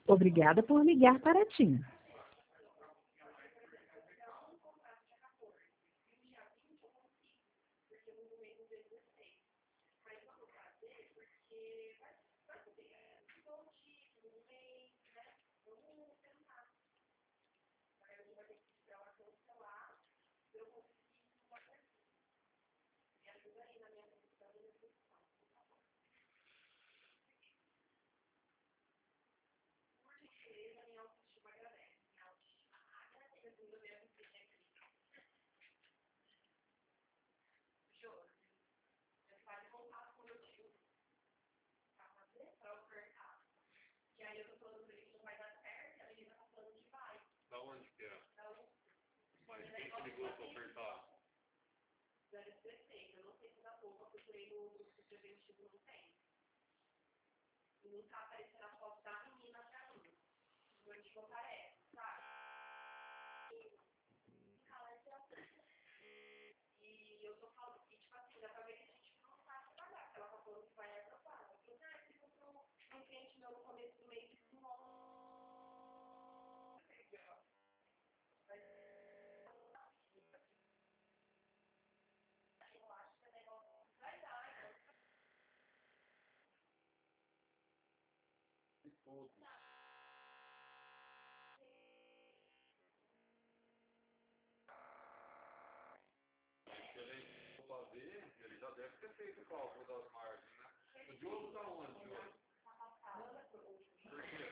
Obrigada por ligar para a TIM. Da onde que é? Mas quem te ligou para ofertar? Tudo. Excelente fazer, ele já deve ter feito o cálculo das margens, né? O Diogo está onde, Diogo? Por quê?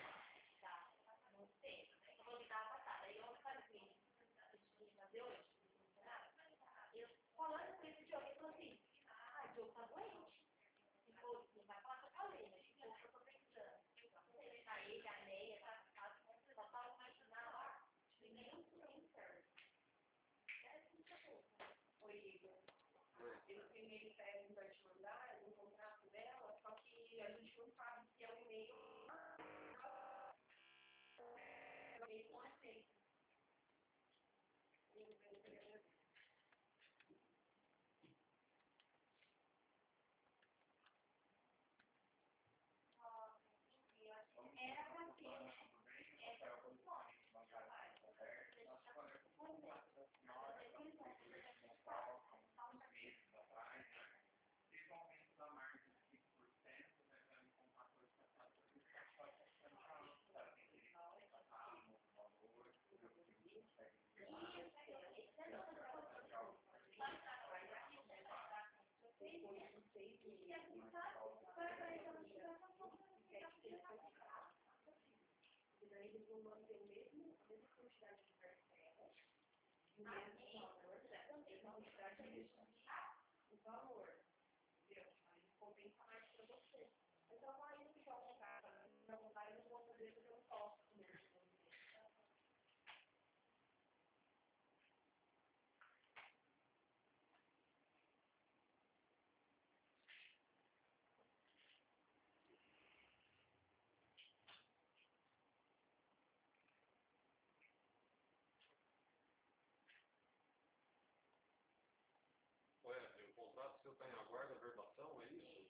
O contrato seu está em aguardo a verbação, é isso?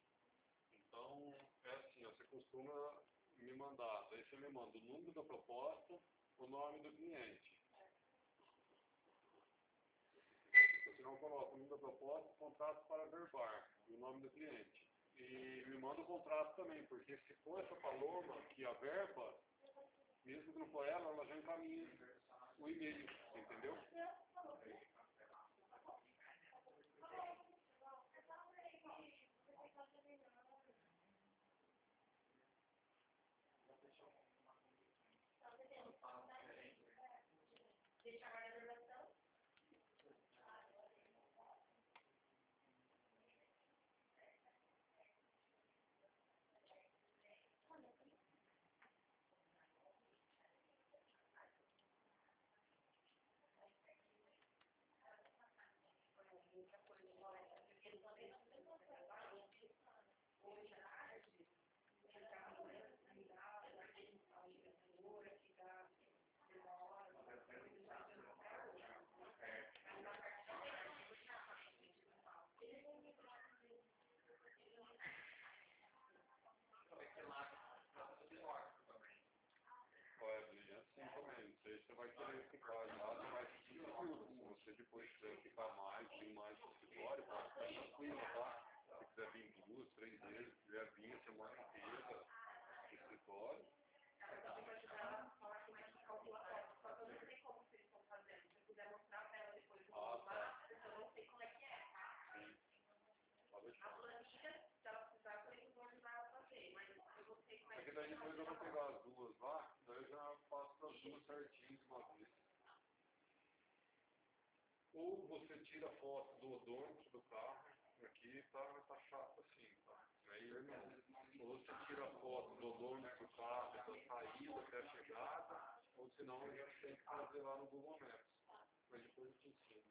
Então, é assim, você costuma me mandar, daí você me manda o número da proposta, o nome do cliente. Você não coloca o número da proposta, contrato para verbar, e o nome do cliente. E me manda o contrato também, porque se for essa Paloma que a verba, mesmo que não for ela já encaminha o e-mail, entendeu? Ou você tira a foto do odômetro do carro, aqui tá chato assim, tá? Aí, ou você tira a foto do odômetro do carro, da saída até a chegada, ou senão a gente tem que fazer lá no Google Maps. Mas depois eu te ensino.